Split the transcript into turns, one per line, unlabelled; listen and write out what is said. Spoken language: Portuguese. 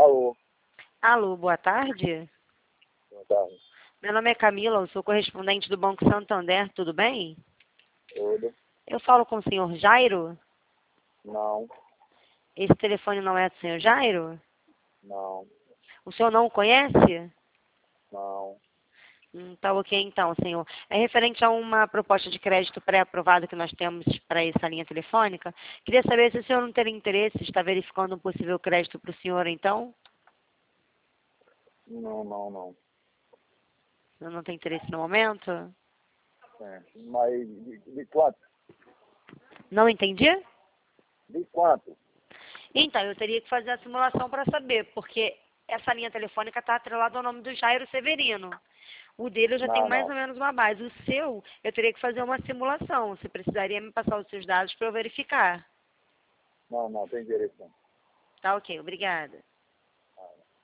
Alô,
Alô, boa tarde.
boa tarde.
Meu nome é Camila, eu sou correspondente do Banco Santander, tudo bem?
Tudo?
Eu falo com o senhor Jairo?
Não,
Esse telefone não é do senhor Jairo?
não,
O senhor não o conhece?
não.
Tá ok então, senhor. É referente a uma proposta de crédito pré-aprovada que nós temos para essa linha telefônica. Queria saber se o senhor não teria interesse, está verificando um possível crédito para o senhor, então?
Não.
O senhor não tem interesse no momento?
É. Mas de quanto?
Não entendi?
De quanto?
Então, eu teria que fazer a simulação para saber, porque essa linha telefônica está atrelada ao nome do Jairo Severino. O dele eu já tenho
Não,
mais
não.
ou menos uma base. O seu, eu teria que fazer uma simulação. Você precisaria me passar os seus dados para eu verificar.
Não, tem direito não.
Tá ok, obrigada.